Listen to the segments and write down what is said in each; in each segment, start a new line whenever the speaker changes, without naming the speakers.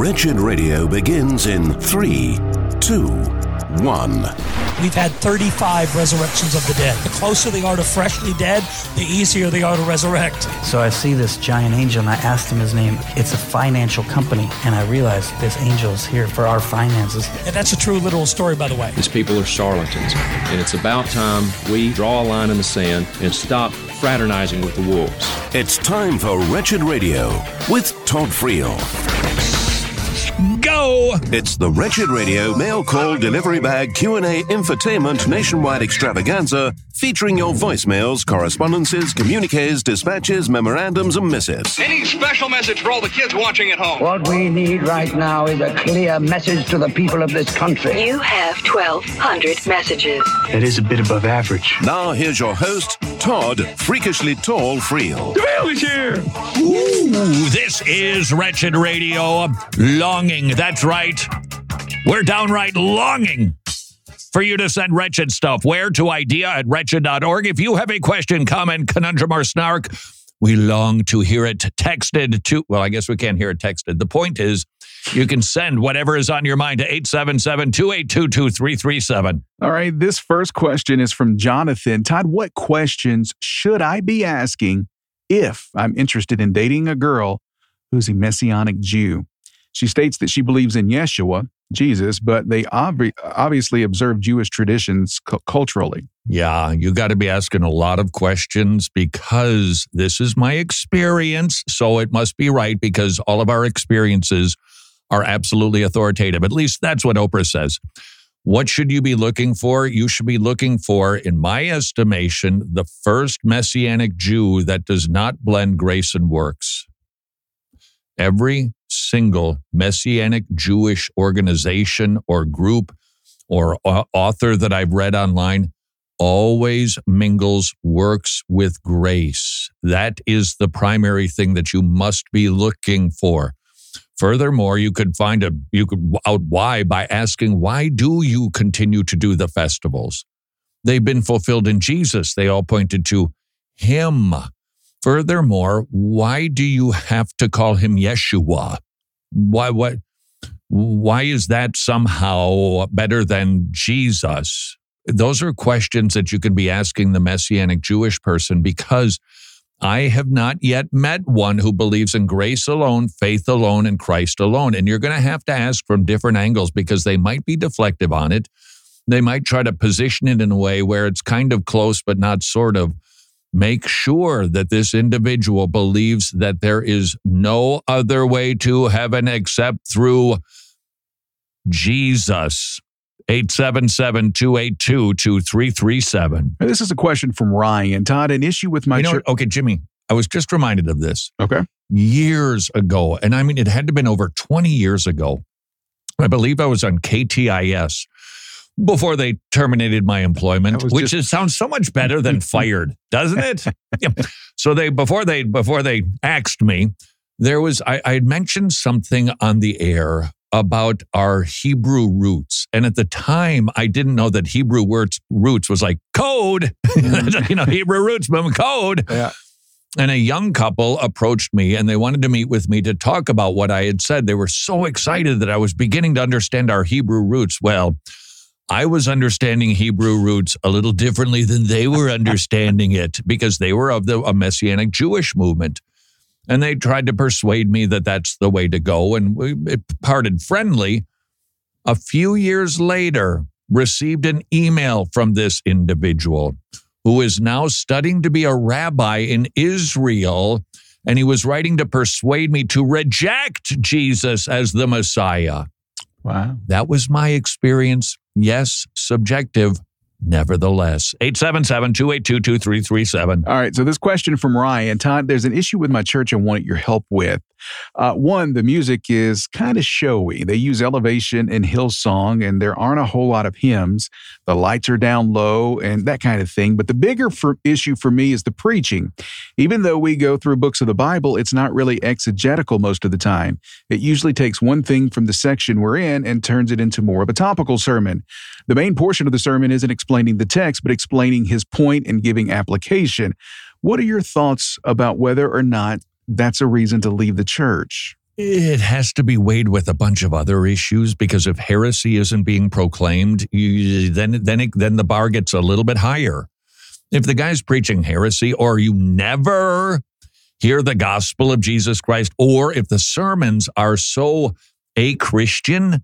Wretched Radio begins in 3, 2, 1.
We've had 35 resurrections of the dead. The closer they are to freshly dead, the easier they are to resurrect.
So I see this giant angel, and I asked him his name. It's a financial company, and I realized this angel is here for our finances.
And that's a true literal story, by the way.
These people are charlatans, and it's about time we draw a line in the sand and stop fraternizing with the wolves.
It's time for Wretched Radio with Todd Friel.
Go!
It's the Wretched Radio mail call delivery bag Q&A infotainment nationwide extravaganza featuring your voicemails, correspondences, communiques, dispatches, memorandums, and missives.
Any special message for all the kids watching at home?
What we need right now is a clear message to the people of this country.
You have 1,200 messages.
That is a bit above average.
Now here's your host, Todd Freakishly Tall Friel.
The mail is here! Ooh, this is Wretched Radio. Longing, that's right. We're downright longing for you to send wretched stuff. Where? To idea@wretched.org. If you have a question, comment, conundrum, or snark, we long to hear it texted to, well, I guess we can't hear it texted. The point is, you can send whatever is on your mind to 877-282-2337.
All right, this first question is from Jonathan. Todd, what questions should I be asking if I'm interested in dating a girl who's a Messianic Jew? She states that she believes in Yeshua, Jesus, but they obviously observe Jewish traditions culturally.
Yeah, you got to be asking a lot of questions because this is my experience, so it must be right because all of our experiences are absolutely authoritative. At least that's what Oprah says. What should you be looking for? You should be looking for, in my estimation, the first Messianic Jew that does not blend grace and works. Every single Messianic Jewish organization or group or author that I've read online always mingles works with grace. That is the primary thing that you must be looking for. Furthermore, you could out why by asking, why do you continue to do the festivals? They've been fulfilled in Jesus. They all pointed to him. Furthermore, why do you have to call him Yeshua? Why is that somehow better than Jesus? Those are questions that you can be asking the Messianic Jewish person because I have not yet met one who believes in grace alone, faith alone, and Christ alone. And you're going to have to ask from different angles because they might be deflective on it. They might try to position it in a way where it's kind of close but not sort of. Make sure that this individual believes that there is no other way to heaven except through Jesus. 877-282-2337.
This is a question from Ryan. Todd, an issue with my church.
Okay, Jimmy, I was just reminded of this.
Okay.
Years ago, and I mean, it had to have been over 20 years ago. I believe I was on KTIS before they terminated my employment, which sounds so much better than fired, doesn't it? Yeah. So before they axed me, I had mentioned something on the air about our Hebrew roots. And at the time, I didn't know that Hebrew roots was like code, Hebrew roots, but code.
Yeah.
And a young couple approached me and they wanted to meet with me to talk about what I had said. They were so excited that I was beginning to understand our Hebrew roots. Well, I was understanding Hebrew roots a little differently than they were understanding it because they were of a Messianic Jewish movement. And they tried to persuade me that that's the way to go. And we parted friendly. A few years later, received an email from this individual who is now studying to be a rabbi in Israel. And he was writing to persuade me to reject Jesus as the Messiah.
Wow.
That was my experience. Yes, subjective. Nevertheless, 877-282-2337.
All right, so this question from Ryan. Todd, there's an issue with my church I want your help with. One, the music is kind of showy. They use Elevation and Hillsong, and there aren't a whole lot of hymns. The lights are down low and that kind of thing. But the bigger issue for me is the preaching. Even though we go through books of the Bible, it's not really exegetical most of the time. It usually takes one thing from the section we're in and turns it into more of a topical sermon. The main portion of the sermon isn't explaining the text, but explaining his point and giving application. What are your thoughts about whether or not that's a reason to leave the church?
it has to be weighed with a bunch of other issues, because if heresy isn't being proclaimed, then the bar gets a little bit higher. If the guy's preaching heresy, or you never hear the gospel of Jesus Christ, or if the sermons are so a-Christian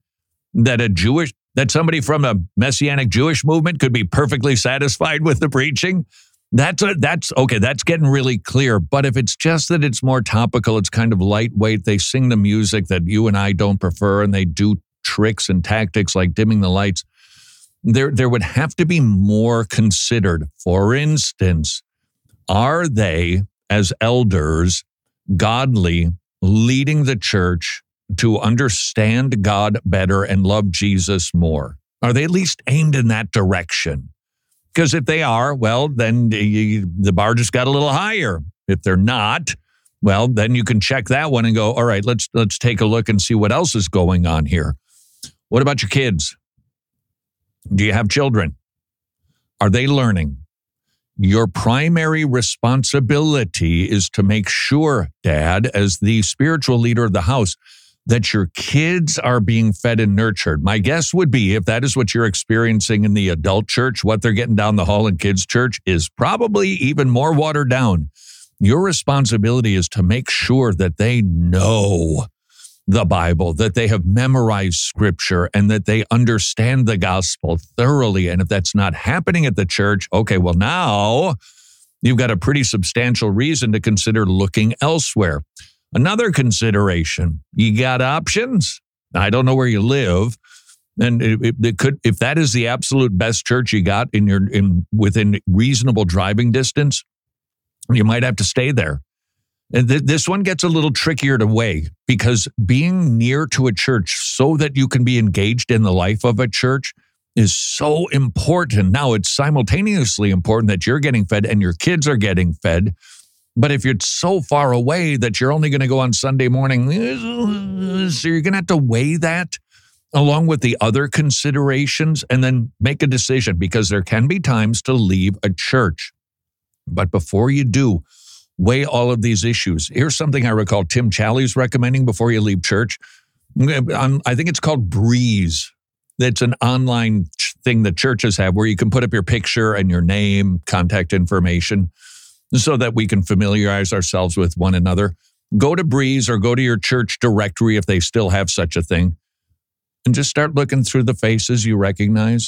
that somebody from a Messianic Jewish movement could be perfectly satisfied with the preaching, that's okay. That's getting really clear. But if it's just that it's more topical, it's kind of lightweight, they sing the music that you and I don't prefer, and they do tricks and tactics like dimming the lights, there would have to be more considered. For instance, are they, as elders, godly, leading the church to understand God better and love Jesus more? Are they at least aimed in that direction? Because if they are, well, then the bar just got a little higher. If they're not, well, then you can check that one and go, all right, let's take a look and see what else is going on here. What about your kids? Do you have children? Are they learning? Your primary responsibility is to make sure, Dad, as the spiritual leader of the house, that your kids are being fed and nurtured. My guess would be, if that is what you're experiencing in the adult church, what they're getting down the hall in kids' church is probably even more watered down. Your responsibility is to make sure that they know the Bible, that they have memorized scripture, and that they understand the gospel thoroughly. And if that's not happening at the church, okay, well, now you've got a pretty substantial reason to consider looking elsewhere. Another consideration, you got options. I don't know where you live, and it could, if that is the absolute best church you got within reasonable driving distance, you might have to stay there. And this one gets a little trickier to weigh, because being near to a church so that you can be engaged in the life of a church is so important. Now, it's simultaneously important that you're getting fed and your kids are getting fed. But if you're so far away that you're only going to go on Sunday morning, so you're going to have to weigh that along with the other considerations and then make a decision, because there can be times to leave a church. But before you do, weigh all of these issues. Here's something I recall Tim Challies recommending before you leave church. I think it's called Breeze. It's an online thing that churches have where you can put up your picture and your name, contact information, so that we can familiarize ourselves with one another. Go to Breeze or go to your church directory if they still have such a thing, and just start looking through the faces you recognize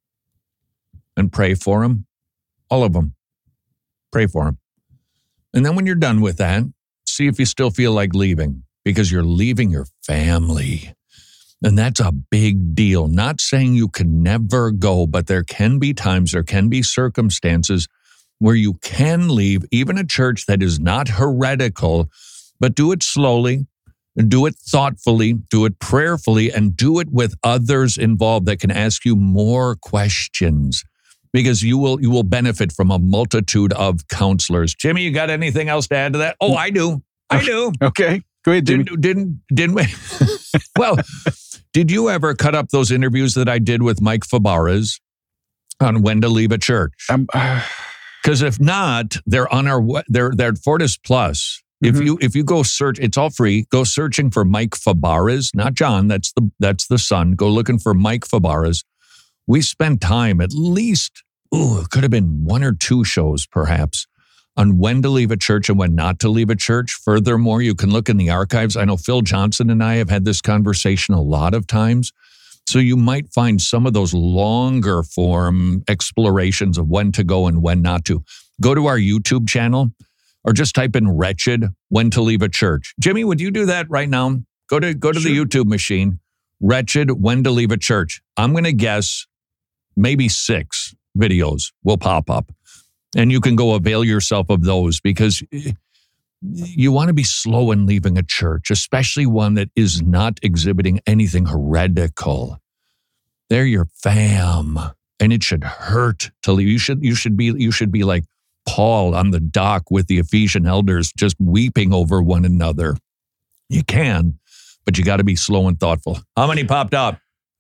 and pray for them. All of them. Pray for them. And then when you're done with that, see if you still feel like leaving, because you're leaving your family. And that's a big deal. Not saying you can never go, but there can be times, there can be circumstances where you can leave even a church that is not heretical, but do it slowly, do it thoughtfully, do it prayerfully, and do it with others involved that can ask you more questions, because you will benefit from a multitude of counselors. Jimmy, you got anything else to add to that? Oh, I do.
Okay. Go ahead, Jimmy.
Didn't we? Well, did you ever cut up those interviews that I did with Mike Fabarez on when to leave a church? Because if not, they're on they're at Fortis Plus. Mm-hmm. If you go search, it's all free. Go searching for Mike Fabarez, not John. That's the son. Go looking for Mike Fabarez. We spent time, at least, it could have been 1 or 2 shows perhaps, on when to leave a church and when not to leave a church. Furthermore, you can look in the archives. I know Phil Johnson and I have had this conversation a lot of times. So you might find some of those longer form explorations of when to go and when not to. Go to our YouTube channel or just type in Wretched, when to leave a church. Jimmy, would you do that right now? Go to the YouTube machine, Wretched, when to leave a church. I'm going to guess maybe 6 videos will pop up. And you can go avail yourself of those, because you want to be slow in leaving a church, especially one that is not exhibiting anything heretical. They're your fam, and it should hurt to leave. You should be like Paul on the dock with the Ephesian elders, just weeping over one another. You can, but you got to be slow and thoughtful. How many popped up?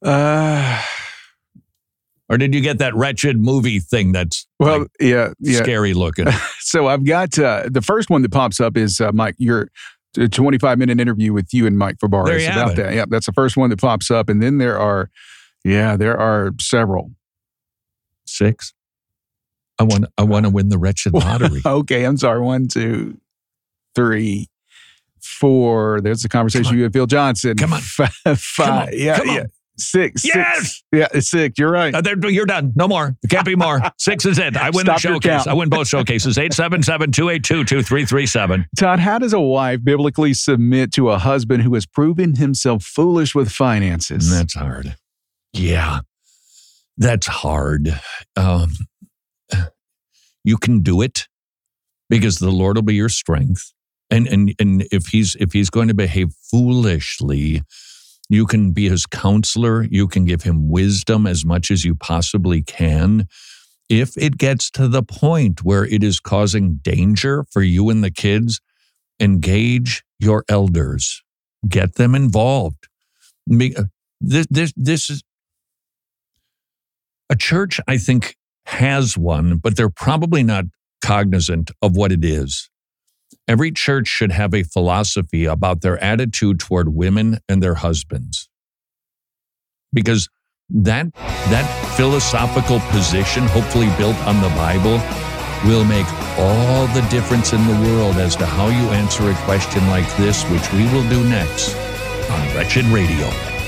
Or did you get that Wretched movie thing that's scary looking?
So I've got the first one that pops up is Mike, a 25-minute interview with you and Mike Fabarez about that. Yeah, that's the first one that pops up. And then there are several.
6. I want to win the wretched lottery.
Okay, I'm sorry. 1, 2, 3, 4. There's the conversation you and Phil Johnson.
Come on.
5. Yeah. 6.
Yes.
6. Yeah, it's 6. You're right.
You're done. No more. There can't be more. 6 is it. I win the showcase. I win both showcases. 877-282-2337.
Todd, how does a wife biblically submit to a husband who has proven himself foolish with finances?
That's hard. Yeah, that's hard. You can do it because the Lord will be your strength. And if he's going to behave foolishly, you can be his counselor. You can give him wisdom as much as you possibly can. If it gets to the point where it is causing danger for you and the kids, engage your elders. Get them involved. This is a church, I think, has one, but they're probably not cognizant of what it is. Every church should have a philosophy about their attitude toward women and their husbands. Because that philosophical position, hopefully built on the Bible, will make all the difference in the world as to how you answer a question like this, which we will do next on Wretched Radio.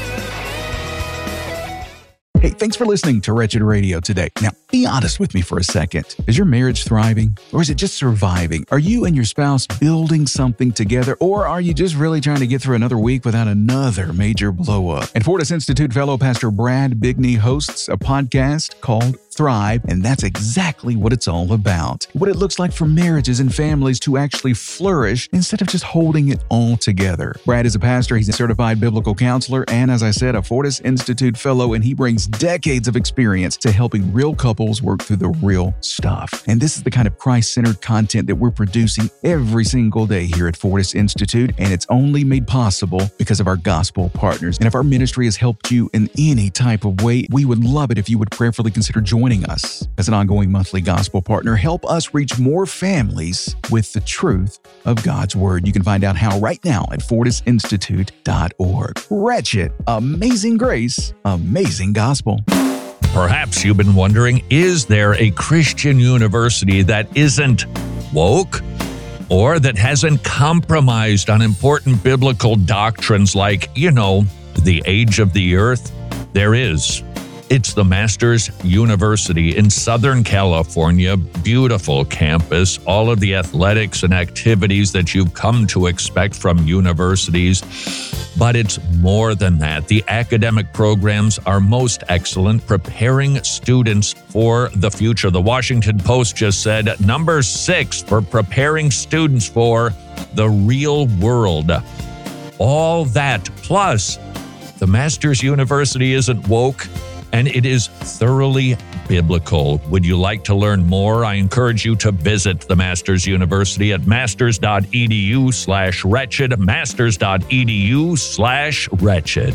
Hey, thanks for listening to Wretched Radio today. Now, be honest with me for a second. Is your marriage thriving, or is it just surviving? Are you and your spouse building something together, or are you just really trying to get through another week without another major blow-up? And Fortis Institute fellow Pastor Brad Bigney hosts a podcast called Thrive, and that's exactly what it's all about. What it looks like for marriages and families to actually flourish instead of just holding it all together. Brad is a pastor, he's a certified biblical counselor, and as I said, a Fortis Institute fellow, and he brings decades of experience to helping real couples work through the real stuff. And this is the kind of Christ-centered content that we're producing every single day here at Fortis Institute, and it's only made possible because of our gospel partners. And if our ministry has helped you in any type of way, we would love it if you would prayerfully consider joining us as an ongoing monthly gospel partner. Help us reach more families with the truth of God's word. You can find out how right now at fortisinstitute.org. Wretched, amazing grace, amazing gospel.
Perhaps you've been wondering, is there a Christian university that isn't woke or that hasn't compromised on important biblical doctrines like, the age of the earth? There is. It's the Masters University in Southern California. Beautiful campus, all of the athletics and activities that you've come to expect from universities. But it's more than that. The academic programs are most excellent, preparing students for the future. The Washington Post just said number 6 for preparing students for the real world. All that, plus the Masters University isn't woke, and it is thoroughly biblical. Would you like to learn more? I encourage you to visit the Masters University at masters.edu/wretched, masters.edu/wretched.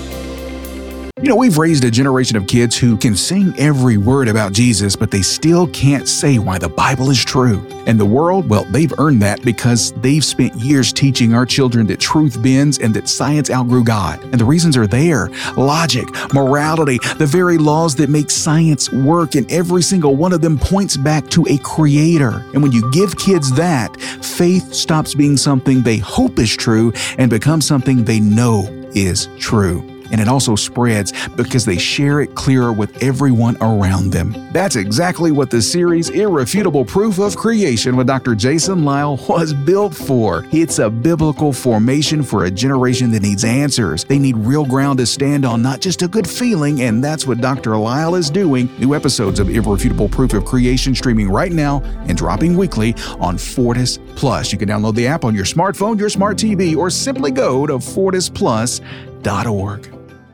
We've raised a generation of kids who can sing every word about Jesus, but they still can't say why the Bible is true. And the world, well, they've earned that because they've spent years teaching our children that truth bends and that science outgrew God. And the reasons are there. Logic, morality, the very laws that make science work, and every single one of them points back to a creator. And when you give kids that, faith stops being something they hope is true and becomes something they know is true. And it also spreads because they share it clearer with everyone around them. That's exactly what the series Irrefutable Proof of Creation with Dr. Jason Lisle was built for. It's a biblical formation for a generation that needs answers. They need real ground to stand on, not just a good feeling, and that's what Dr. Lisle is doing. New episodes of Irrefutable Proof of Creation streaming right now and dropping weekly on Fortis Plus. You can download the app on your smartphone, your smart TV, or simply go to fortisplus.org.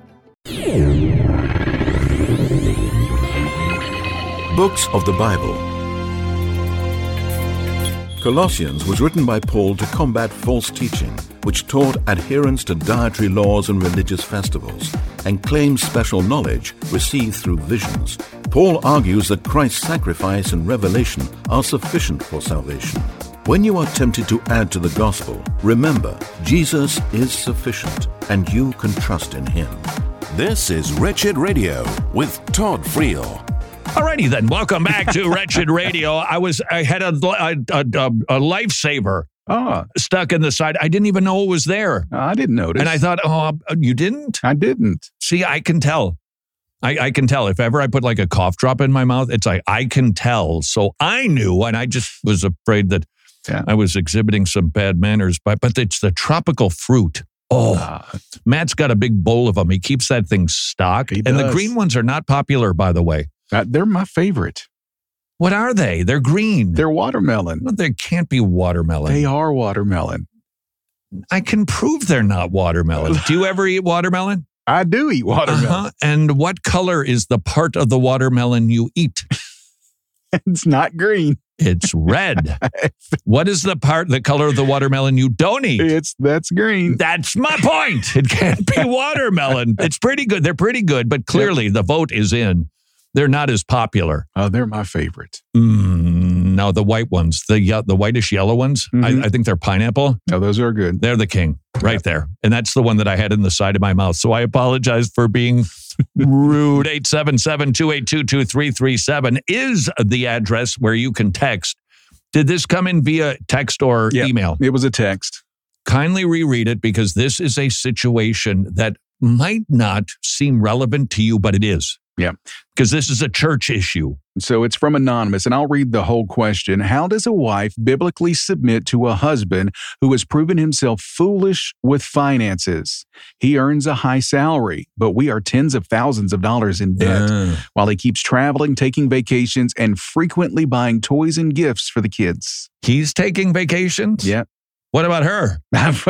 Books of the Bible. Colossians was written by Paul to combat false teaching, which taught adherence to dietary laws and religious festivals, and claimed special knowledge received through visions. Paul argues that Christ's sacrifice and revelation are sufficient for salvation. When you are tempted to add to the gospel, remember, Jesus is sufficient and you can trust in him. This is Wretched Radio with Todd Friel.
Alrighty then, welcome back to Wretched Radio. I had a lifesaver stuck in the side. I didn't even know it was there.
I didn't notice.
And I thought, oh, you didn't?
I didn't.
See, I can tell. I can tell. If ever I put like a cough drop in my mouth, it's like, I can tell. So I knew, and I just was afraid that I was exhibiting some bad manners. But it's the tropical fruit. Oh, Matt's got a big bowl of them. He keeps that thing stocked. And the green ones are not popular, by the way.
They're my favorite.
What are they? They're green.
They're watermelon.
No, they can't be watermelon.
They are watermelon.
I can prove they're not watermelon. Do you ever eat watermelon?
I do eat watermelon.
And what color is the part of the watermelon you eat?
It's not green.
It's red. What is the color of the watermelon you don't eat?
That's green.
That's my point. It can't be watermelon. It's pretty good. They're pretty good, but clearly the vote is in. They're not as popular.
Oh, they're my favorite.
No, the white ones, the whitish yellow ones, I think they're pineapple.
No, those are good.
They're the king right there. And that's the one that I had in the side of my mouth. So I apologize for being rude. 877-282-2337 is the address where you can text. Did this come in via text or email?
It was a text.
Kindly reread it because this is a situation that might not seem relevant to you, but it is.
Yeah.
Because this is a church issue.
So it's from Anonymous, and I'll read the whole question. How does a wife biblically submit to a husband who has proven himself foolish with finances? He earns a high salary, but we are tens of thousands of dollars in debt while he keeps traveling, taking vacations, and frequently buying toys and gifts for the kids.
He's taking vacations?
Yeah.
What about her?
That's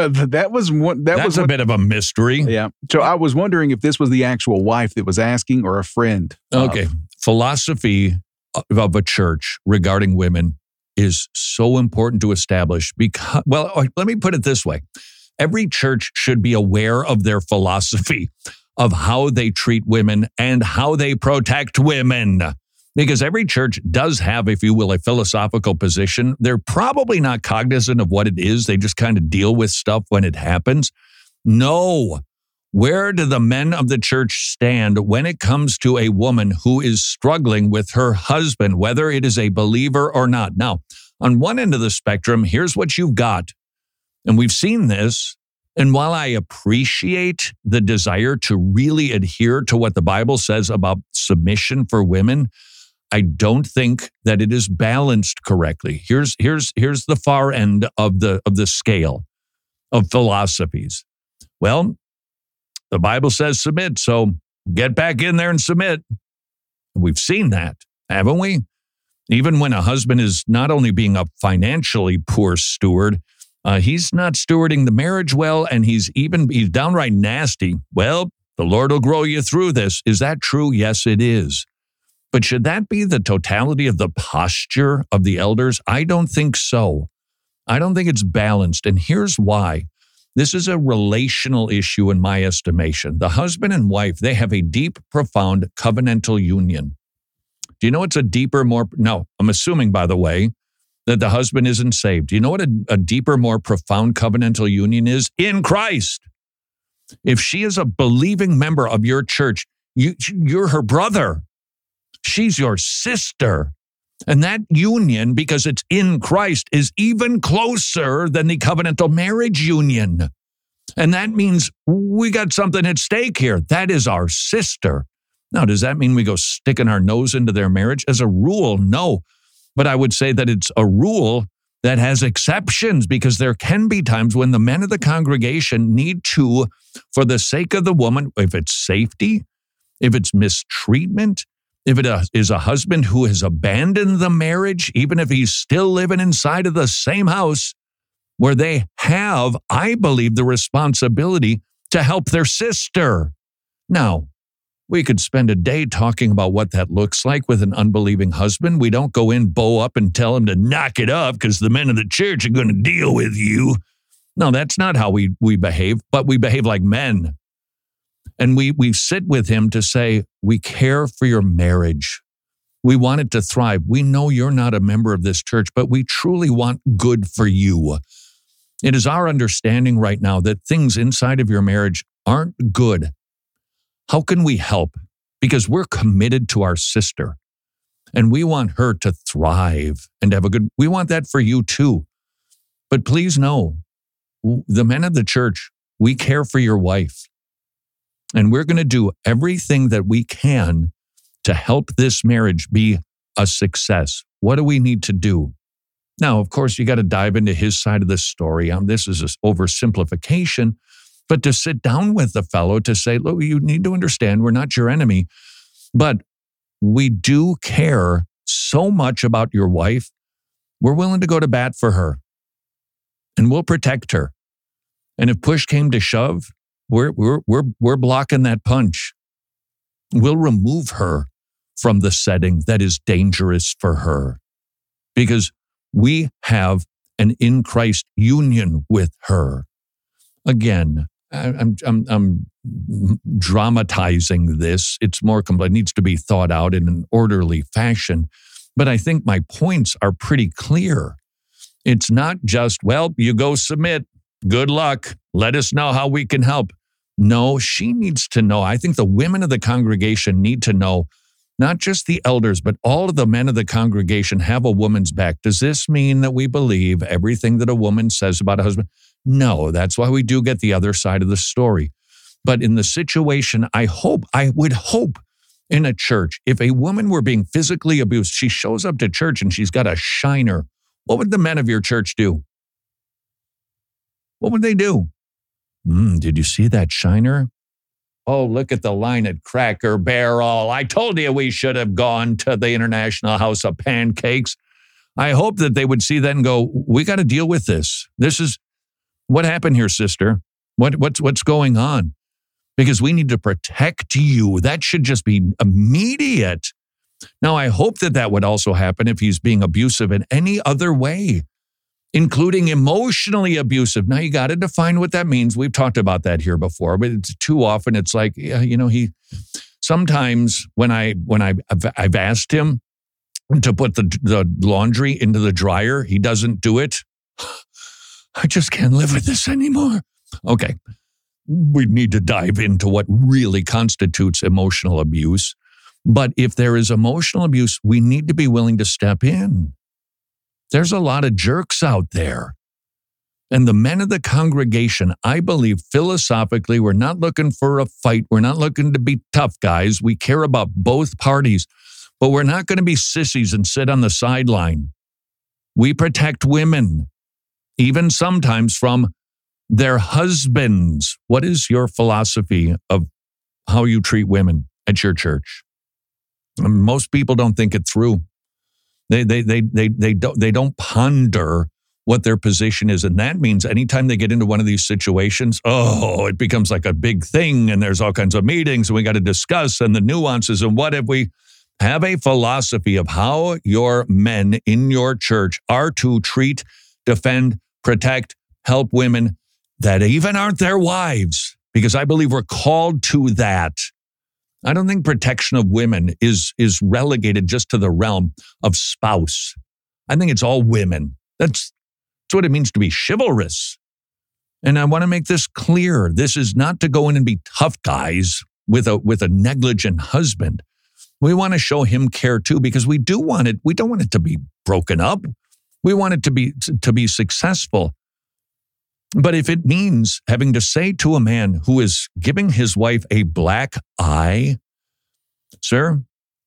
a bit of a mystery.
Yeah. So I was wondering if this was the actual wife that was asking or a friend.
Okay. Philosophy of a church regarding women is so important to establish because, well, let me put it this way. Every church should be aware of their philosophy of how they treat women and how they protect women. Because every church does have, if you will, a philosophical position. They're probably not cognizant of what it is. They just kind of deal with stuff when it happens. No. Where do the men of the church stand when it comes to a woman who is struggling with her husband, whether it is a believer or not? Now, on one end of the spectrum, here's what you've got. And we've seen this. And while I appreciate the desire to really adhere to what the Bible says about submission for women, I don't think that it is balanced correctly. Here's the far end of the scale of philosophies. Well, the Bible says submit, so get back in there and submit. We've seen that, haven't we? Even when a husband is not only being a financially poor steward, he's not stewarding the marriage well, and he's downright nasty. Well, the Lord will grow you through this. Is that true? Yes, it is. But should that be the totality of the posture of the elders? I don't think so. I don't think it's balanced. And here's why. This is a relational issue in my estimation. The husband and wife, they have a deep, profound covenantal union. Do you know what's a deeper, no, I'm assuming, by the way, that the husband isn't saved. Do you know what a deeper, more profound covenantal union is? In Christ. If she is a believing member of your church, you're her brother. She's your sister. And that union, because it's in Christ, is even closer than the covenantal marriage union. And that means we got something at stake here. That is our sister. Now, does that mean we go sticking our nose into their marriage? As a rule, no. But I would say that it's a rule that has exceptions, because there can be times when the men of the congregation need to, for the sake of the woman, if it's safety, if it's mistreatment, if it is a husband who has abandoned the marriage, even if he's still living inside of the same house, where they have, I believe, the responsibility to help their sister. Now, we could spend a day talking about what that looks like with an unbelieving husband. We don't go in, bow up, and tell him to knock it up because the men of the church are going to deal with you. No, that's not how we behave, but we behave like men. And we sit with him to say, we care for your marriage. We want it to thrive. We know you're not a member of this church, but we truly want good for you. It is our understanding right now that things inside of your marriage aren't good. How can we help? Because we're committed to our sister and we want her to thrive and have a good, we want that for you too. But please know, the men of the church, we care for your wife and we're going to do everything that we can to help this marriage be a success. What do we need to do? Now, of course, you got to dive into his side of the story. This is an oversimplification, but to sit down with the fellow to say, look, you need to understand we're not your enemy, but we do care so much about your wife. We're willing to go to bat for her and we'll protect her. And if push came to shove, we're blocking that punch. We'll remove her from the setting that is dangerous for her because we have an in Christ union with her. Again, I'm dramatizing this. It's more complex. It needs to be thought out in an orderly fashion. But I think my points are pretty clear. It's not just, well, you go submit. Good luck. Let us know how we can help. No, she needs to know. I think the women of the congregation need to know, not just the elders, but all of the men of the congregation have a woman's back. Does this mean that we believe everything that a woman says about a husband? No, that's why we do get the other side of the story. But in the situation, I would hope in a church, if a woman were being physically abused, she shows up to church and she's got a shiner. What would the men of your church do? What would they do? Did you see that shiner? Oh, look at the line at Cracker Barrel. I told you we should have gone to the International House of Pancakes. I hope that they would see that and go, we got to deal with this. This is what happened here, sister. What's going on? Because we need to protect you. That should just be immediate. Now, I hope that would also happen if he's being abusive in any other way, including emotionally abusive. Now, you got to define what that means. We've talked about that here before, but it's too often. It's like, he sometimes when I've asked him to put the laundry into the dryer, he doesn't do it. I just can't live with this anymore. Okay, we need to dive into what really constitutes emotional abuse. But if there is emotional abuse, we need to be willing to step in. There's a lot of jerks out there. And the men of the congregation, I believe philosophically, we're not looking for a fight. We're not looking to be tough guys. We care about both parties, but we're not going to be sissies and sit on the sideline. We protect women, even sometimes from their husbands. What is your philosophy of how you treat women at your church? Most people don't think it through. They don't ponder what their position is. And that means anytime they get into one of these situations, it becomes like a big thing. And there's all kinds of meetings and we got to discuss and the nuances. And what if we have a philosophy of how your men in your church are to treat, defend, protect, help women that even aren't their wives? Because I believe we're called to that. I don't think protection of women is relegated just to the realm of spouse. I think it's all women. That's what it means to be chivalrous. And I want to make this clear. This is not to go in and be tough guys with a negligent husband. We want to show him care too, because we do want it. We don't want it to be broken up. We want it to be successful. But if it means having to say to a man who is giving his wife a black eye, sir,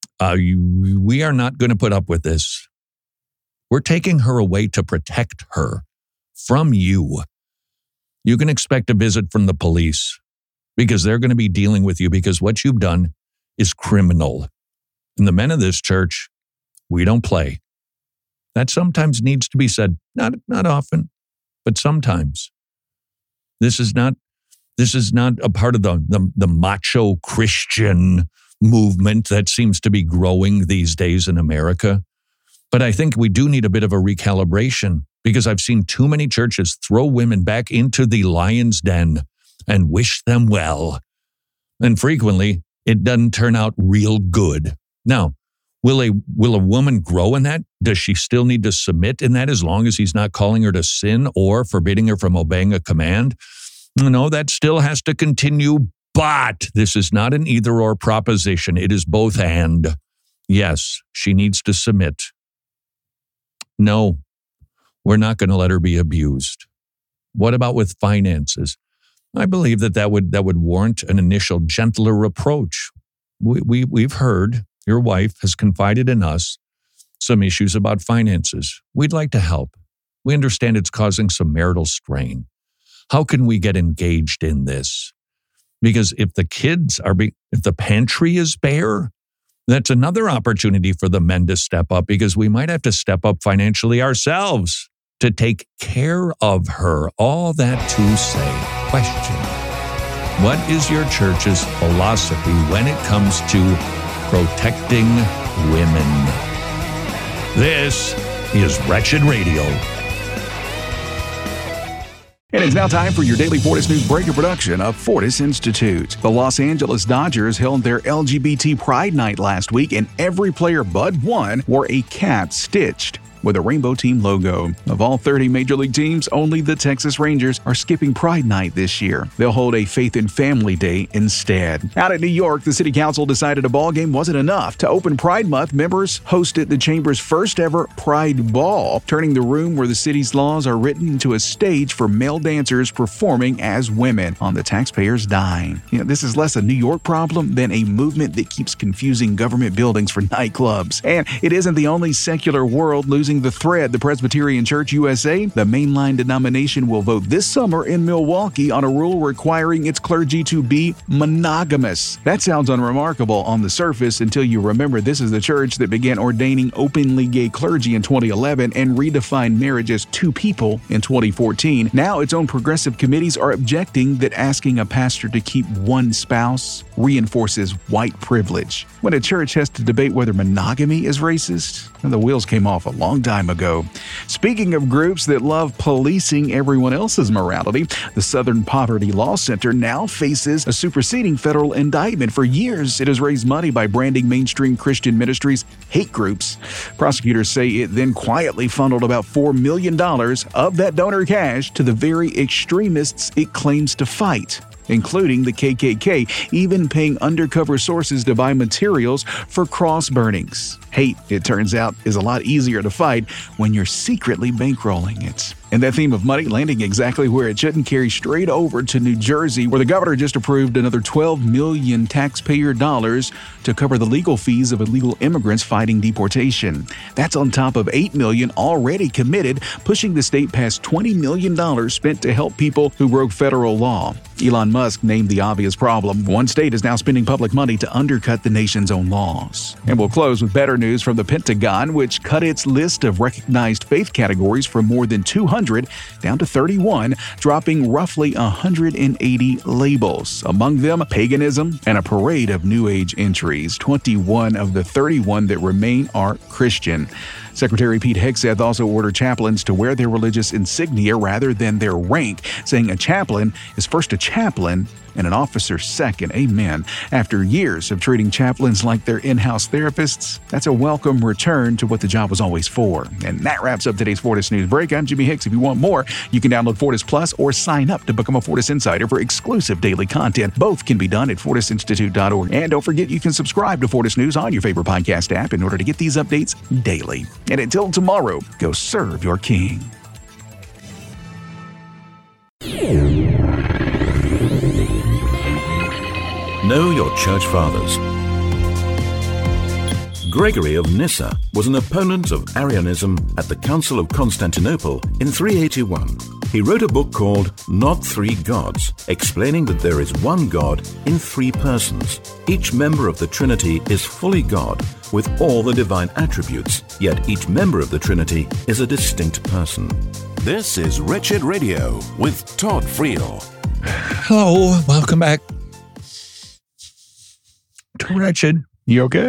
we are not going to put up with this. We're taking her away to protect her from you. You can expect a visit from the police because they're going to be dealing with you because what you've done is criminal. And the men of this church, we don't play. That sometimes needs to be said, not often, but sometimes. This is not a part of the macho Christian movement that seems to be growing these days in America. But I think we do need a bit of a recalibration because I've seen too many churches throw women back into the lion's den and wish them well. And frequently, it doesn't turn out real good. Now, Will a woman grow in that? Does she still need to submit in that as long as he's not calling her to sin or forbidding her from obeying a command? No, that still has to continue. But this is not an either-or proposition. It is both and. Yes, she needs to submit. No, we're not going to let her be abused. What about with finances? I believe that would warrant an initial gentler approach. We've heard your wife has confided in us some issues about finances. We'd like to help. We understand it's causing some marital strain. How can we get engaged in this? Because if the pantry is bare, that's another opportunity for the men to step up, because we might have to step up financially ourselves to take care of her. All that to say, question, what is your church's philosophy when it comes to protecting women? This is Wretched Radio.
And it's now time for your daily Fortis News Breaker production of Fortis Institute. The Los Angeles Dodgers held their LGBT Pride Night last week, and every player but one wore a cap stitched with a Rainbow Team logo. Of all 30 Major League teams, only the Texas Rangers are skipping Pride Night this year. They'll hold a Faith and Family Day instead. Out at New York, the City Council decided a ball game wasn't enough. To open Pride Month, members hosted the Chamber's first ever Pride Ball, turning the room where the city's laws are written into a stage for male dancers performing as women on the taxpayers' dime. This is less a New York problem than a movement that keeps confusing government buildings for nightclubs. And it isn't the only secular world losing the thread. The Presbyterian Church USA, the mainline denomination, will vote this summer in Milwaukee on a rule requiring its clergy to be monogamous. That sounds unremarkable on the surface until you remember this is the church that began ordaining openly gay clergy in 2011 and redefined marriage as two people in 2014. Now its own progressive committees are objecting that asking a pastor to keep one spouse reinforces white privilege. When a church has to debate whether monogamy is racist, the wheels came off a long time ago. Speaking of groups that love policing everyone else's morality, the Southern Poverty Law Center now faces a superseding federal indictment. For years, it has raised money by branding mainstream Christian ministries hate groups. Prosecutors say it then quietly funneled about $4 million of that donor cash to the very extremists it claims to fight, including the KKK, even paying undercover sources to buy materials for cross burnings. Hate, it turns out, is a lot easier to fight when you're secretly bankrolling it. And that theme of money landing exactly where it shouldn't carry straight over to New Jersey, where the governor just approved another $12 million taxpayer dollars to cover the legal fees of illegal immigrants fighting deportation. That's on top of $8 million already committed, pushing the state past $20 million spent to help people who broke federal law. Elon Musk named the obvious problem. One state is now spending public money to undercut the nation's own laws. And we'll close with better news from the Pentagon, which cut its list of recognized faith categories from more than 200 down to 31, dropping roughly 180 labels. Among them, paganism and a parade of New Age entries. 21 of the 31 that remain are Christian. Secretary Pete Hegseth also ordered chaplains to wear their religious insignia rather than their rank, saying a chaplain is first a chaplain and an officer second. Amen. After years of treating chaplains like their in-house therapists, that's a welcome return to what the job was always for. And that wraps up today's Fortis News Break. I'm Jimmy Hicks. If you want more, you can download Fortis Plus or sign up to become a Fortis Insider for exclusive daily content. Both can be done at fortisinstitute.org. And don't forget, you can subscribe to Fortis News on your favorite podcast app in order to get these updates daily. And until tomorrow, go serve your king.
Know your church fathers. Gregory of Nyssa was an opponent of Arianism at the Council of Constantinople in 381. He wrote a book called Not Three Gods, explaining that there is one God in three persons. Each member of the Trinity is fully God, with all the divine attributes, yet each member of the Trinity is a distinct person.
This is Wretched Radio with Todd Friel.
Hello, welcome back to Wretched.
You okay?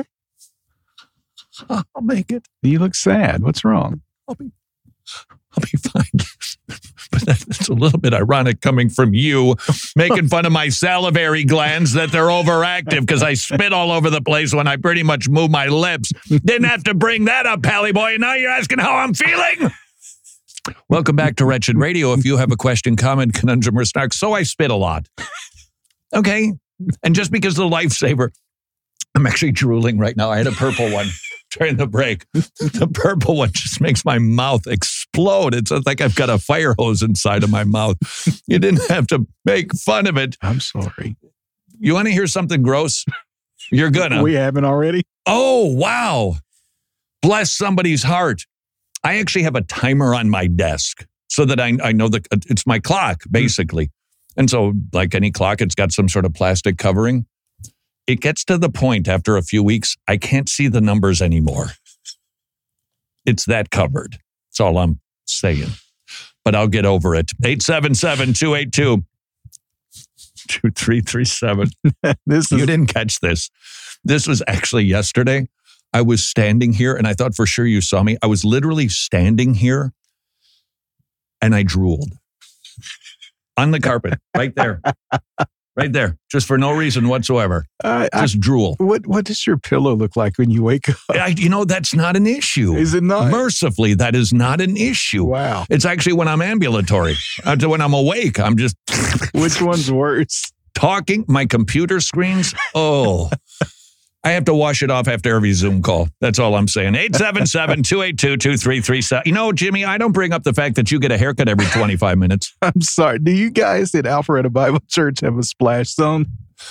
I'll make it.
You look sad. What's wrong?
I'll be fine. But that's a little bit ironic coming from you, making fun of my salivary glands that they're overactive because I spit all over the place when I pretty much move my lips. Didn't have to bring that up, Pally Boy. And now you're asking how I'm feeling? Welcome back to Wretched Radio. If you have a question, comment, conundrum, or snark, so I spit a lot. Okay? And just because the lifesaver, I'm actually drooling right now. I had a purple one during the break. The purple one just makes my mouth explode. It's like I've got a fire hose inside of my mouth. You didn't have to make fun of it.
I'm sorry.
You want to hear something gross? You're gonna.
We haven't already?
Oh, wow. Bless somebody's heart. I actually have a timer on my desk so that I know that it's my clock, basically. And so, like any clock, it's got some sort of plastic covering. It gets to the point after a few weeks, I can't see the numbers anymore. It's that covered. That's all I'm saying. But I'll get over it. 877-282-2337. You didn't catch this. This was actually yesterday. I was standing here, and I thought for sure you saw me. I was literally standing here, and I drooled. On the carpet, right there. Right there, just for no reason whatsoever. Just drool.
What does your pillow look like when you wake up?
That's not an issue.
Is it not?
Mercifully, that is not an issue.
Wow.
It's actually when I'm ambulatory. When I'm awake, I'm just...
Which one's worse?
Talking, my computer screens, I have to wash it off after every Zoom call. That's all I'm saying. 877-282-2337. You know, Jimmy, I don't bring up the fact that you get a haircut every 25 minutes.
I'm sorry. Do you guys at Alpharetta Bible Church have a splash zone?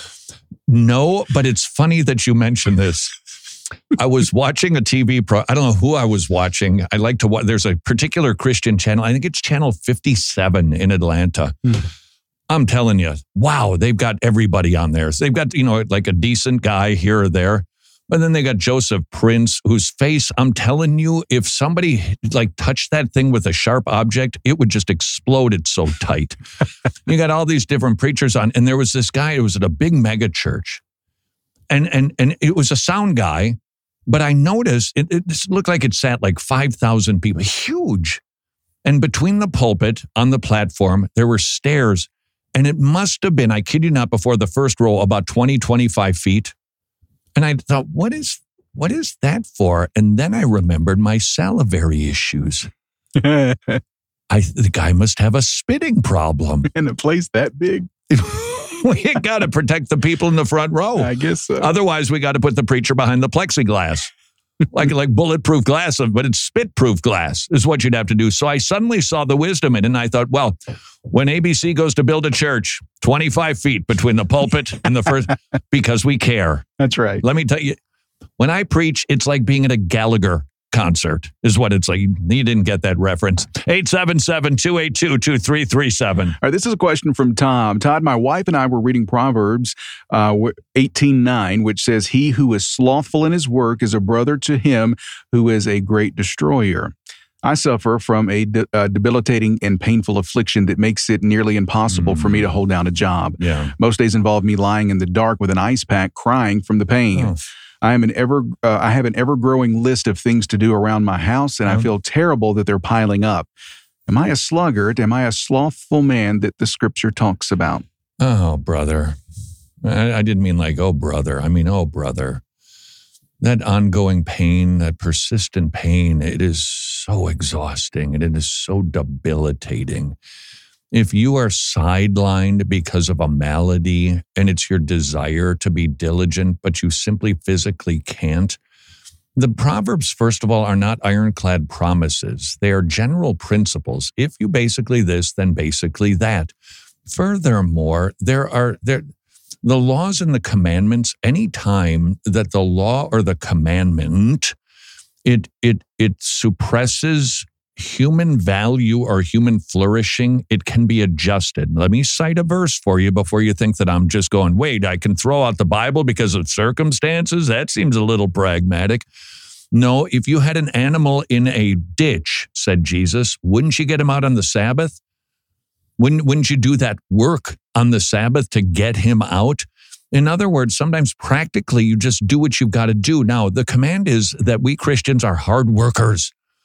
No, but it's funny that you mentioned this. I was watching a TV I don't know who I was watching. I like to watch. There's a particular Christian channel. I think it's channel 57 in Atlanta. I'm telling you, wow, they've got everybody on there. So they've got, like a decent guy here or there. But then they got Joseph Prince, whose face, I'm telling you, if somebody touched that thing with a sharp object, it would just explode. It's so tight. You got all these different preachers on. And there was this guy, it was at a big mega church. And it was a sound guy. But I noticed, it looked like it sat like 5,000 people. Huge. And between the pulpit on the platform, there were stairs. And it must have been, I kid you not, before the first row, about 20, 25 feet. And I thought, what is that for? And then I remembered my salivary issues. The guy must have a spitting problem.
In a place that big?
We got to protect the people in the front row.
I guess so.
Otherwise, we got to put the preacher behind the plexiglass. like bulletproof glass, but it's spit-proof glass is what you'd have to do. So I suddenly saw the wisdom in it, and I thought, well, when ABC goes to build a church, 25 feet between the pulpit and the first, because we care.
That's right.
Let me tell you, when I preach, it's like being at a Gallagher concert is what it's like. You didn't get that reference. 877-282-2337.
All right, this is a question from Tom. Todd, my wife and I were reading Proverbs 18:9, which says, "He who is slothful in his work is a brother to him who is a great destroyer." I suffer from a debilitating and painful affliction that makes it nearly impossible for me to hold down a job.
Yeah.
Most days involve me lying in the dark with an ice pack, crying from the pain.
Oh.
I have an ever-growing list of things to do around my house, and I feel terrible that they're piling up. Am I a sluggard? Am I a slothful man that the scripture talks about?
Oh, brother. I didn't mean like, oh, brother. I mean, oh, brother. That ongoing pain, that persistent pain, it is so exhausting and it is so debilitating. If you are sidelined because of a malady and it's your desire to be diligent, but you simply physically can't, the Proverbs, first of all, are not ironclad promises. They are general principles. If you basically this, then basically that. Furthermore, the laws and the commandments, any time that the law or the commandment, it suppresses human value or human flourishing, it can be adjusted. Let me cite a verse for you before you think that I'm just going, wait, I can throw out the Bible because of circumstances? That seems a little pragmatic. No, if you had an animal in a ditch, said Jesus, wouldn't you get him out on the Sabbath? Wouldn't you do that work on the Sabbath to get him out? In other words, sometimes practically you just do what you've got to do. Now, the command is that we Christians are hard workers.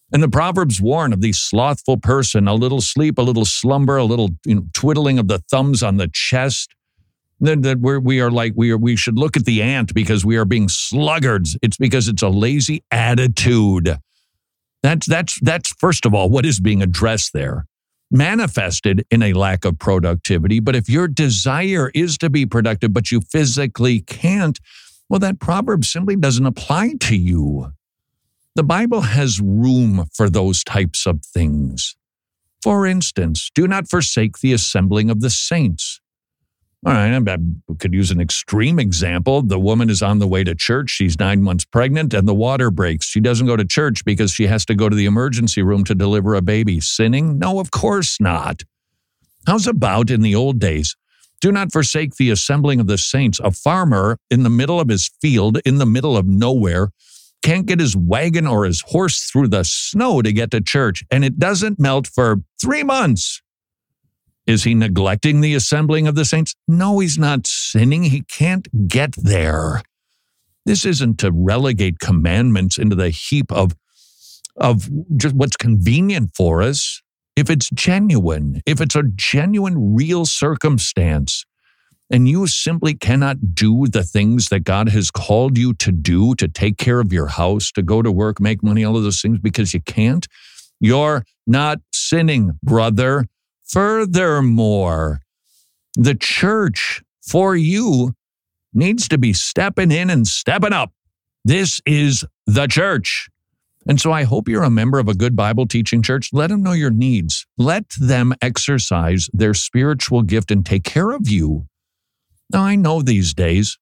And the Proverbs warn of the slothful person, a little sleep, a little slumber, a little twiddling of the thumbs on the chest. That we should look at the ant because we are being sluggards. It's because it's a lazy attitude. That's first of all what is being addressed there. Manifested in a lack of productivity. But if your desire is to be productive, but you physically can't, well, that proverb simply doesn't apply to you. The Bible has room for those types of things. For instance, do not forsake the assembling of the saints. All right, I could use an extreme example. The woman is on the way to church. She's 9 months pregnant and the water breaks. She doesn't go to church because she has to go to the emergency room to deliver a baby. Sinning? No, of course not. How's about in the old days? Do not forsake the assembling of the saints. A farmer in the middle of his field, in the middle of nowhere, can't get his wagon or his horse through the snow to get to church, and it doesn't melt for 3 months. Is he neglecting the assembling of the saints? No, he's not sinning. He can't get there. This isn't to relegate commandments into the heap of just what's convenient for us. If it's genuine, if it's a genuine, real circumstance, and you simply cannot do the things that God has called you to do, to take care of your house, to go to work, make money, all of those things, because you can't, you're not sinning, brother. Furthermore, the church for you needs to be stepping in and stepping up. This is the church. And so I hope you're a member of a good Bible teaching church. Let them know your needs. Let them exercise their spiritual gift and take care of you. Now, I know these days,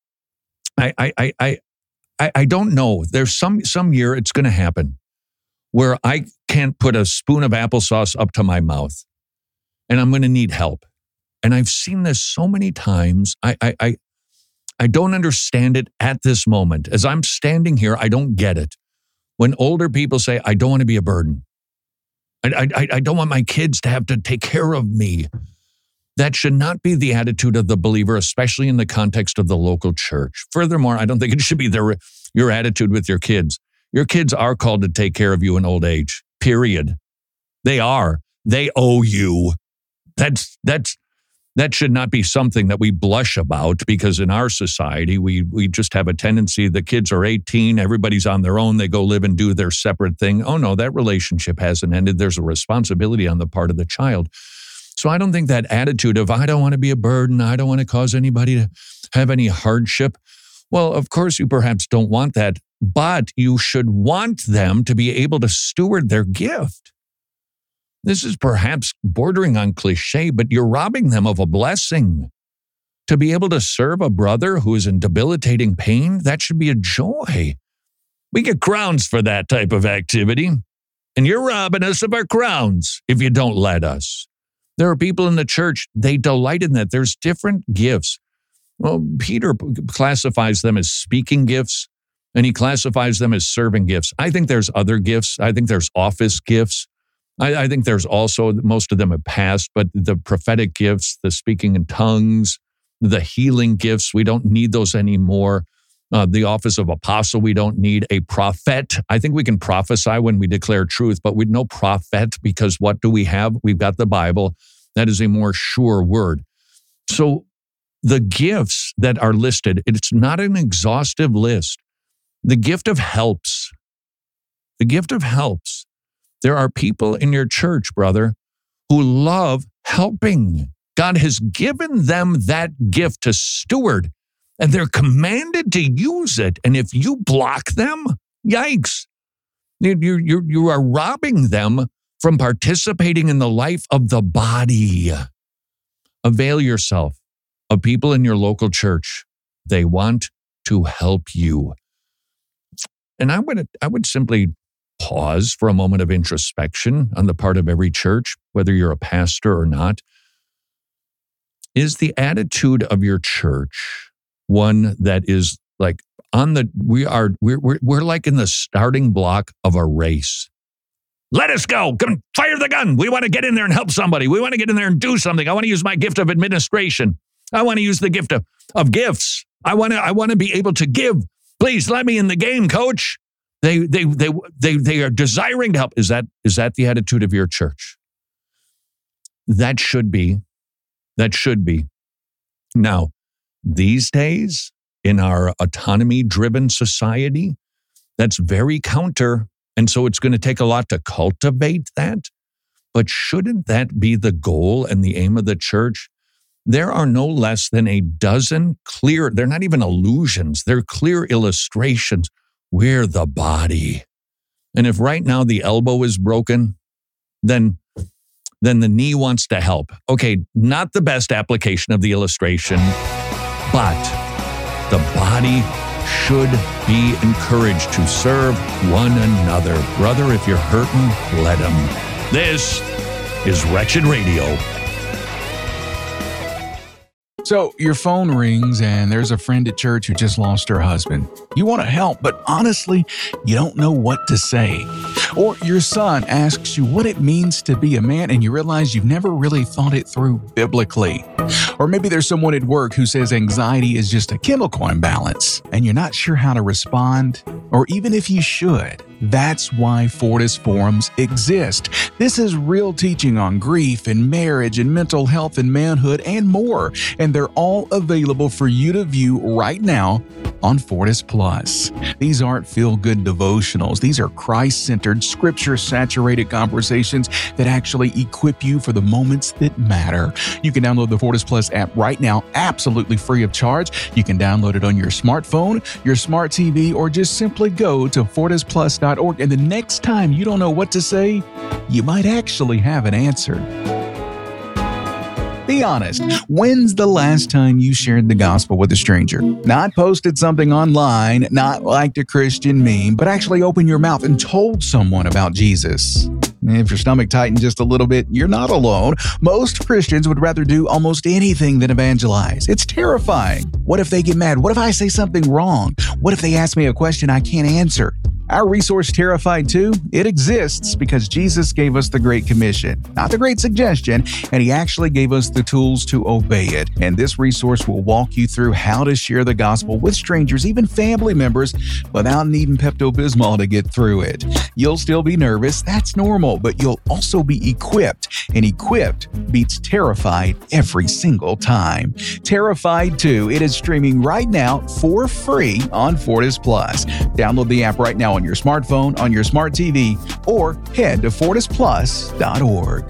I don't know. There's some year it's going to happen where I can't put a spoon of applesauce up to my mouth, and I'm going to need help. And I've seen this so many times. I don't understand it at this moment. As I'm standing here, I don't get it. When older people say, I don't want to be a burden. I don't want my kids to have to take care of me. That should not be the attitude of the believer, especially in the context of the local church. Furthermore, I don't think it should be your attitude with your kids. Your kids are called to take care of you in old age, period. They are. They owe you. That should not be something that we blush about, because in our society, we just have a tendency, the kids are 18, everybody's on their own, they go live and do their separate thing. Oh no, that relationship hasn't ended. There's a responsibility on the part of the child. So I don't think that attitude of, I don't want to be a burden, I don't want to cause anybody to have any hardship. Well, of course you perhaps don't want that, but you should want them to be able to steward their gift. This is perhaps bordering on cliche, but you're robbing them of a blessing. To be able to serve a brother who is in debilitating pain, that should be a joy. We get crowns for that type of activity, and you're robbing us of our crowns if you don't let us. There are people in the church, they delight in that. There's different gifts. Well, Peter classifies them as speaking gifts, and he classifies them as serving gifts. I think there's other gifts. I think there's office gifts. I think there's also, most of them have passed, but the prophetic gifts, the speaking in tongues, the healing gifts, we don't need those anymore. The office of apostle, we don't need. A prophet, I think we can prophesy when we declare truth, but we no prophet, because what do we have? We've got the Bible. That is a more sure word. So the gifts that are listed, it's not an exhaustive list. The gift of helps. The gift of helps. There are people in your church, brother, who love helping. God has given them that gift to steward, and they're commanded to use it. And if you block them, yikes. You are robbing them from participating in the life of the body. Avail yourself of people in your local church. They want to help you. And I would simply pause for a moment of introspection on the part of every church, whether you're a pastor or not. Is the attitude of your church one that is like we're like in the starting block of a race? Let us go. Come fire the gun. We want to get in there and help somebody. We want to get in there and do something. I want to use my gift of administration. I want to use the gift of gifts. I want to be able to give. Please let me in the game, coach. They are desiring to help. Is that the attitude of your church? That should be. Now, these days, in our autonomy-driven society, that's very counter. And so it's going to take a lot to cultivate that. But shouldn't that be the goal and the aim of the church? There are no less than a dozen clear, they're not even illusions, they're clear illustrations. We're the body. And if right now the elbow is broken, then the knee wants to help. Okay, not the best application of the illustration, but the body should be encouraged to serve one another. Brother, if you're hurting, let him. This is Wretched Radio.
So your phone rings and there's a friend at church who just lost her husband. You want to help, but honestly, you don't know what to say. Or your son asks you what it means to be a man and you realize you've never really thought it through biblically. Or maybe there's someone at work who says anxiety is just a chemical imbalance and you're not sure how to respond, or even if you should. That's why Fortis Forums exist. This is real teaching on grief and marriage and mental health and manhood and more. And they're all available for you to view right now on Fortis Plus. These aren't feel-good devotionals. These are Christ-centered, scripture-saturated conversations that actually equip you for the moments that matter. You can download the Fortis Plus app right now, absolutely free of charge. You can download it on your smartphone, your smart TV, or just simply go to fortisplus.org. And the next time you don't know what to say, you might actually have an answer. Be honest, when's the last time you shared the gospel with a stranger? Not posted something online, not liked a Christian meme, but actually opened your mouth and told someone about Jesus. If your stomach tightened just a little bit, you're not alone. Most Christians would rather do almost anything than evangelize. It's terrifying. What if they get mad? What if I say something wrong? What if they ask me a question I can't answer? Our resource, Terrified 2, it exists because Jesus gave us the Great Commission, not the Great Suggestion, and he actually gave us the tools to obey it. And this resource will walk you through how to share the gospel with strangers, even family members, without needing Pepto-Bismol to get through it. You'll still be nervous, that's normal, but you'll also be equipped, and equipped beats terrified every single time. Terrified 2, it is streaming right now for free on Fortis Plus. Download the app right now on your smartphone, on your smart TV, or head to fortisplus.org.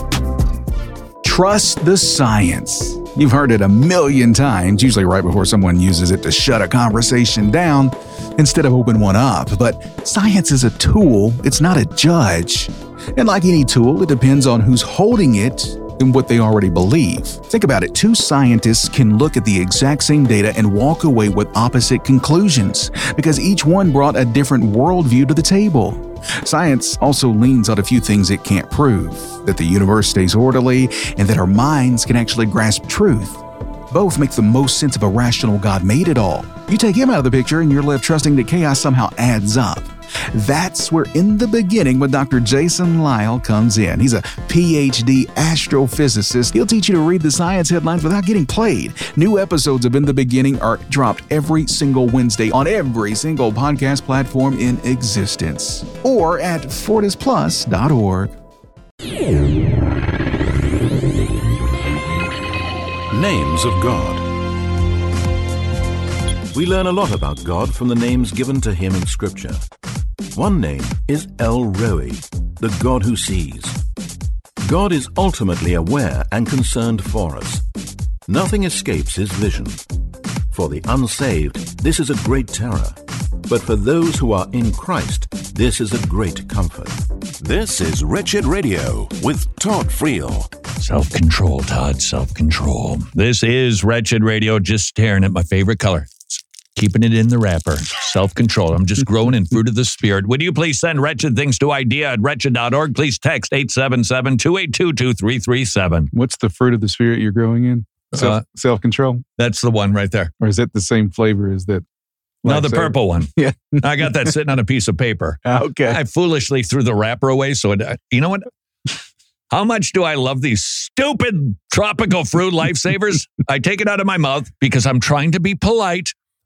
Trust the science. You've heard it a million times, usually right before someone uses it to shut a conversation down instead of open one up. But science is a tool, it's not a judge. And like any tool, it depends on who's holding it and what they already believe. Think about it. Two scientists can look at the exact same data and walk away with opposite conclusions because each one brought a different worldview to the table. Science also leans on a few things it can't prove, that the universe stays orderly and that our minds can actually grasp truth. Both make the most sense of a rational God made it all. You take him out of the picture and you're left trusting that chaos somehow adds up. That's where In the Beginning with Dr. Jason Lisle comes in. He's a PhD astrophysicist. He'll teach you to read the science headlines without getting played. New episodes of In the Beginning are dropped every single Wednesday on every single podcast platform in existence. Or at fortisplus.org.
Names of God. We learn a lot about God from the names given to him in Scripture. One name is El Roi, the God who sees. God is ultimately aware and concerned for us. Nothing escapes his vision. For the unsaved, this is a great terror. But for those who are in Christ, this is a great comfort.
This is Wretched Radio with Todd Friel.
Self-control, Todd, self-control. This is Wretched Radio, just staring at my favorite color. Keeping it in the wrapper. Self-control. I'm just growing in fruit of the Spirit. Would you please send wretched things to idea@wretched.org? Please text 877-282-2337.
What's the fruit of the Spirit you're growing in? Self-control?
That's the one right there.
Or is it the same flavor as that?
No, the purple one.
Yeah.
I got that sitting on a piece of paper.
Okay.
I foolishly threw the wrapper away. So, you know what? How much do I love these stupid tropical fruit lifesavers? I take it out of my mouth because I'm trying to be polite.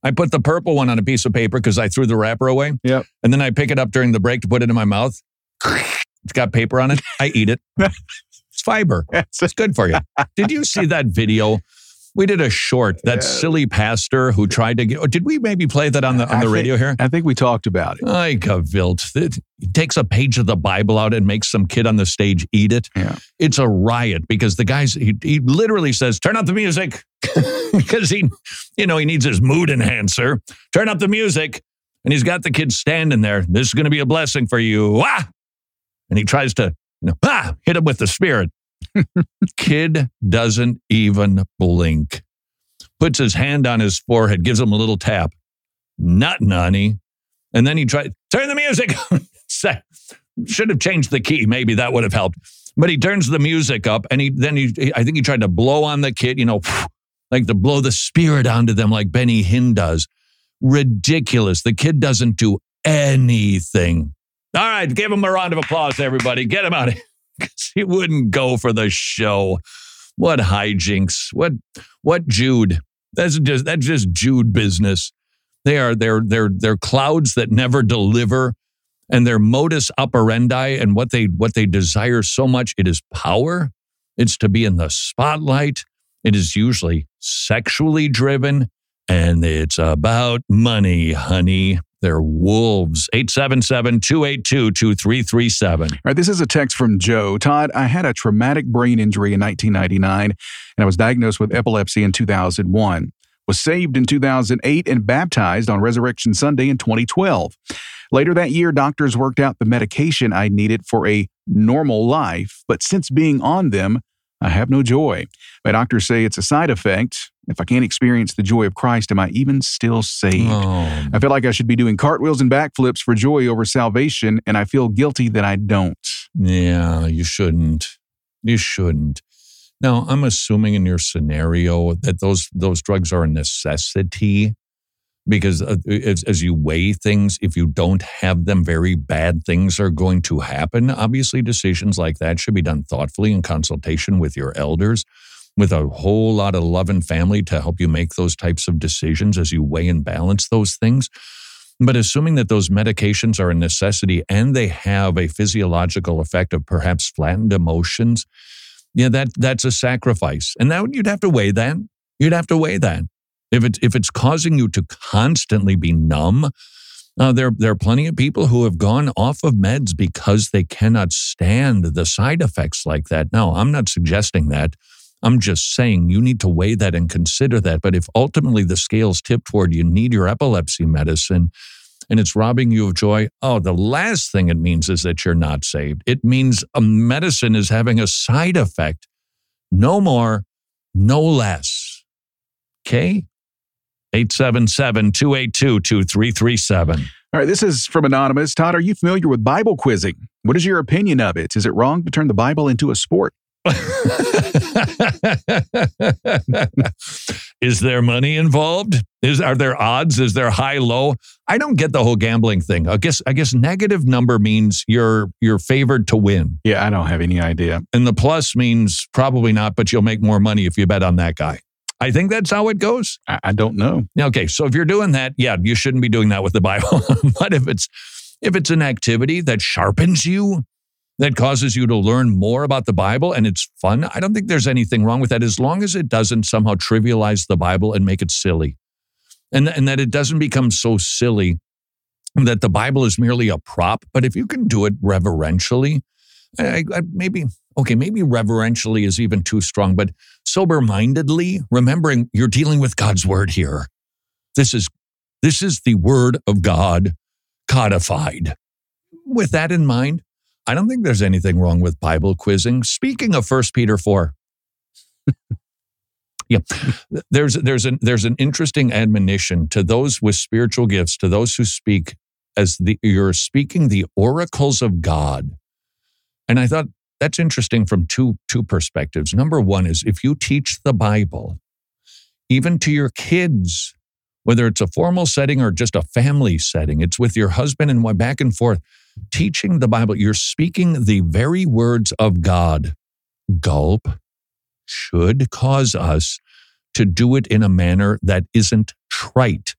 I put the purple one on a piece of paper because I threw the wrapper away.
Yep.
And then I pick it up during the break to put it in my mouth. It's got paper on it. I eat it. It's fiber. It's good for you. Did you see that video? We did a short, that silly pastor who tried to get, did we maybe play that on the radio here?
I think we talked about it.
Like a vilt. He takes a page of the Bible out and makes some kid on the stage eat it.
Yeah.
It's a riot because the guy's, he literally says, turn up the music because he needs his mood enhancer. Turn up the music. And he's got the kid standing there. This is going to be a blessing for you. Ah! And he tries to, hit him with the Spirit. Kid doesn't even blink. Puts his hand on his forehead, gives him a little tap. Not nonny. And then he tried, turn the music. Should have changed the key. Maybe that would have helped. But he turns the music up and I think he tried to blow on the kid, like to blow the Spirit onto them like Benny Hinn does. Ridiculous. The kid doesn't do anything. All right, give him a round of applause, everybody. Get him out of here. He wouldn't go for the show. What hijinks. What Jude. That's just Jude business. They're clouds that never deliver, and their modus operandi and what they desire so much, it is power. It's to be in the spotlight. It is usually sexually driven, and it's about money, honey. They're wolves. 877-282-2337.
All right, this is a text from Joe. Todd, I had a traumatic brain injury in 1999, and I was diagnosed with epilepsy in 2001. Was saved in 2008 and baptized on Resurrection Sunday in 2012. Later that year, doctors worked out the medication I needed for a normal life, but since being on them, I have no joy. My doctors say it's a side effect. If I can't experience the joy of Christ, am I even still saved?
Oh.
I feel like I should be doing cartwheels and backflips for joy over salvation, and I feel guilty that I don't.
Yeah, you shouldn't. You shouldn't. Now, I'm assuming in your scenario that those drugs are a necessity because as you weigh things, if you don't have them, very bad things are going to happen. Obviously, decisions like that should be done thoughtfully in consultation with your elders, with a whole lot of love and family to help you make those types of decisions as you weigh and balance those things. But assuming that those medications are a necessity and they have a physiological effect of perhaps flattened emotions, yeah, that's a sacrifice. And that you'd have to weigh that. You'd have to weigh that. If it's causing you to constantly be numb, there are plenty of people who have gone off of meds because they cannot stand the side effects like that. Now, I'm not suggesting that. I'm just saying you need to weigh that and consider that. But if ultimately the scales tip toward you need your epilepsy medicine and it's robbing you of joy, the last thing it means is that you're not saved. It means a medicine is having a side effect. No more, no less. Okay? 877-282-2337.
All right, this is from Anonymous. Todd, are you familiar with Bible quizzing? What is your opinion of it? Is it wrong to turn the Bible into a sport?
Is there money involved? Are there odds? Is there high, low? I don't get the whole gambling thing. I guess negative number means you're favored to win.
Yeah, I don't have any idea.
And the plus means probably not, but you'll make more money if you bet on that guy. I think that's how it goes.
I don't know.
Okay, so if you're doing that, yeah, you shouldn't be doing that with the Bible. But if it's an activity that sharpens you, that causes you to learn more about the Bible and it's fun, I don't think there's anything wrong with that as long as it doesn't somehow trivialize the Bible and make it silly. And that it doesn't become so silly that the Bible is merely a prop. But if you can do it reverentially, maybe reverentially is even too strong, but sober-mindedly, remembering you're dealing with God's word here. This is the word of God codified. With that in mind, I don't think there's anything wrong with Bible quizzing. Speaking of 1 Peter 4, yeah, there's an interesting admonition to those with spiritual gifts, to those who speak you're speaking the oracles of God. And I thought that's interesting from two perspectives. Number one is if you teach the Bible, even to your kids, whether it's a formal setting or just a family setting, it's with your husband and back and forth, teaching the Bible, you're speaking the very words of God. Gulp should cause us to do it in a manner that isn't trite.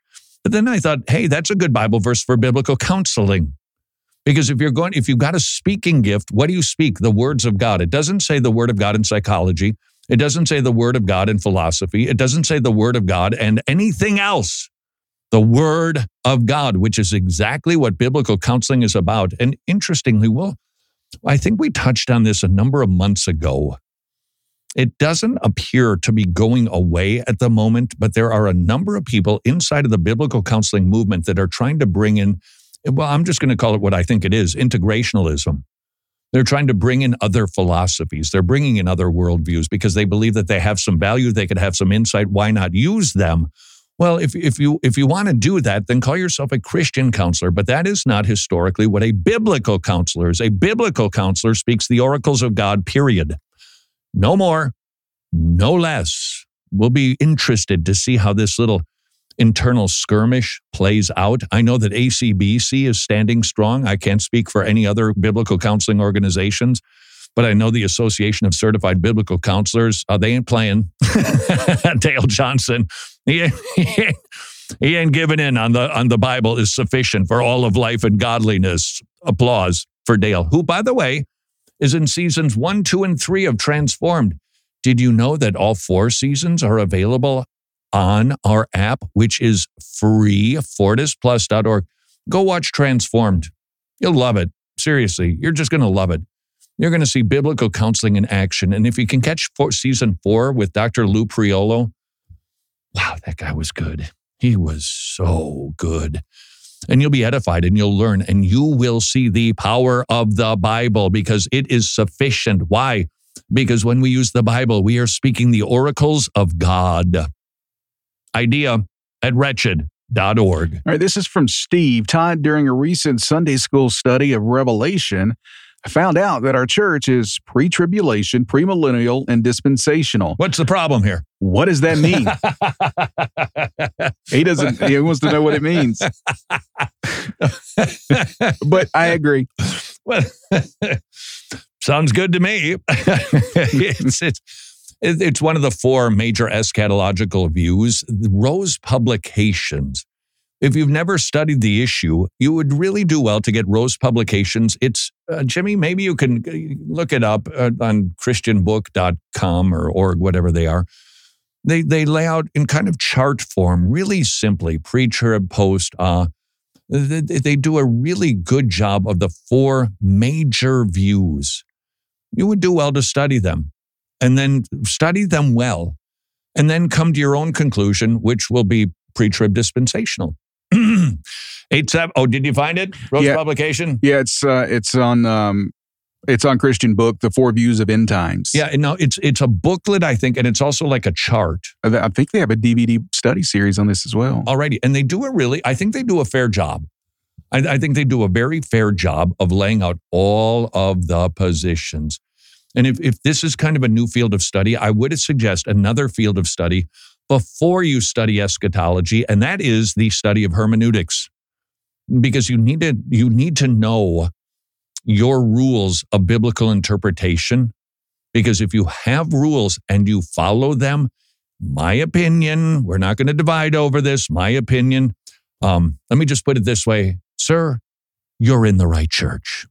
But then I thought, hey, that's a good Bible verse for biblical counseling. Because if you've got a speaking gift, what do you speak? The words of God. It doesn't say the word of God in psychology. It doesn't say the word of God in philosophy. It doesn't say the word of God and anything else. The word of God, which is exactly what biblical counseling is about. And interestingly, I think we touched on this a number of months ago. It doesn't appear to be going away at the moment, but there are a number of people inside of the biblical counseling movement that are trying to bring in, well, I'm just going to call it what I think it is, integrationalism. They're trying to bring in other philosophies. They're bringing in other worldviews because they believe that they have some value, they could have some insight. Why not use them? Well, if you want to do that, then call yourself a Christian counselor, but that is not historically what a biblical counselor is. A biblical counselor speaks the oracles of God, period. No more, no less. We'll be interested to see how this little internal skirmish plays out. I know that ACBC is standing strong. I can't speak for any other biblical counseling organizations, but I know the Association of Certified Biblical Counselors, they ain't playing. Dale Johnson, he ain't giving in on the Bible is sufficient for all of life and godliness. Applause for Dale, who, by the way, is in seasons 1, 2, and 3 of Transformed. Did you know that all 4 seasons are available on our app, which is free, fortisplus.org? Go watch Transformed. You'll love it. Seriously, you're just going to love it. You're going to see biblical counseling in action. And if you can catch season 4 with Dr. Lou Priolo, wow, that guy was good. He was so good. And you'll be edified and you'll learn and you will see the power of the Bible because it is sufficient. Why? Because when we use the Bible, we are speaking the oracles of God. idea@wretched.org.
All right, this is from Steve. Todd, during a recent Sunday school study of Revelation, I found out that our church is pre-tribulation, premillennial, and dispensational.
What's the problem here?
What does that mean? He wants to know what it means. But I agree.
Well, sounds good to me. It's one of the 4 major eschatological views. Rose Publications. If you've never studied the issue, you would really do well to get Rose Publications. It's, Jimmy, maybe you can look it up on christianbook.com or org, whatever they are. They lay out in kind of chart form, really simply, pre-trib, post. They do a really good job of the 4 major views. You would do well to study them and then study them well and then come to your own conclusion, which will be pre-trib dispensational. 87. Oh, did you find it? Rose Publication?
Yeah, it's on Christian Book, The 4 Views of End Times.
Yeah, no, it's a booklet, I think, and it's also like a chart.
I think they have a DVD study series on this as well.
Alrighty, and they do I think they do a fair job. I think they do a very fair job of laying out all of the positions. And if this is kind of a new field of study, I would suggest another field of study before you study eschatology, and that is the study of hermeneutics. Because you need to know your rules of biblical interpretation. Because if you have rules and you follow them, my opinion, we're not going to divide over this, my opinion. Let me just put it this way, sir, you're in the right church.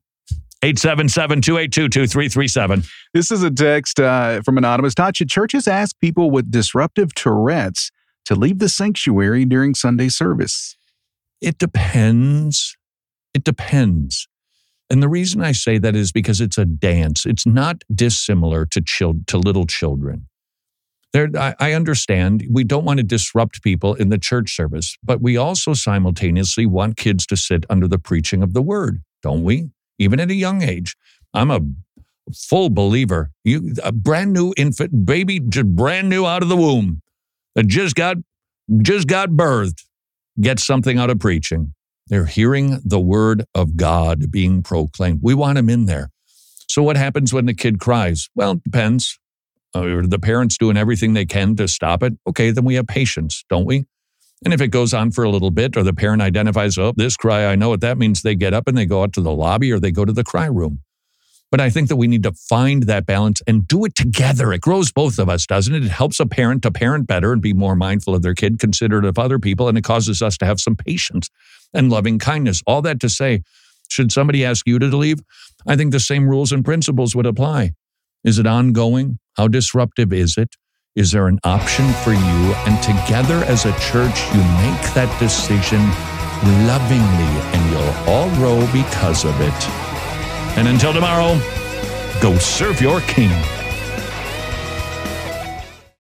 877-282-2337.
This is a text from Anonymous. Todd, should churches ask people with disruptive Tourette's to leave the sanctuary during Sunday service?
It depends. It depends. And the reason I say that is because it's a dance. It's not dissimilar to little children. I understand we don't want to disrupt people in the church service, but we also simultaneously want kids to sit under the preaching of the word, don't we? Even at a young age. I'm a full believer. A brand new infant, baby, just brand new out of the womb, that just got birthed, gets something out of preaching. They're hearing the word of God being proclaimed. We want them in there. So what happens when the kid cries? Well, it depends. Are the parents doing everything they can to stop it? Okay, then we have patience, don't we? And if it goes on for a little bit, or the parent identifies, oh, this cry, I know what that means, they get up and they go out to the lobby or they go to the cry room. But I think that we need to find that balance and do it together. It grows both of us, doesn't it? It helps a parent to parent better and be more mindful of their kid, considerate of other people, and it causes us to have some patience and loving kindness. All that to say, should somebody ask you to leave, I think the same rules and principles would apply. Is it ongoing? How disruptive is it? Is there an option for you? And together as a church, you make that decision lovingly, and you'll all grow because of it. And until tomorrow, go serve your King.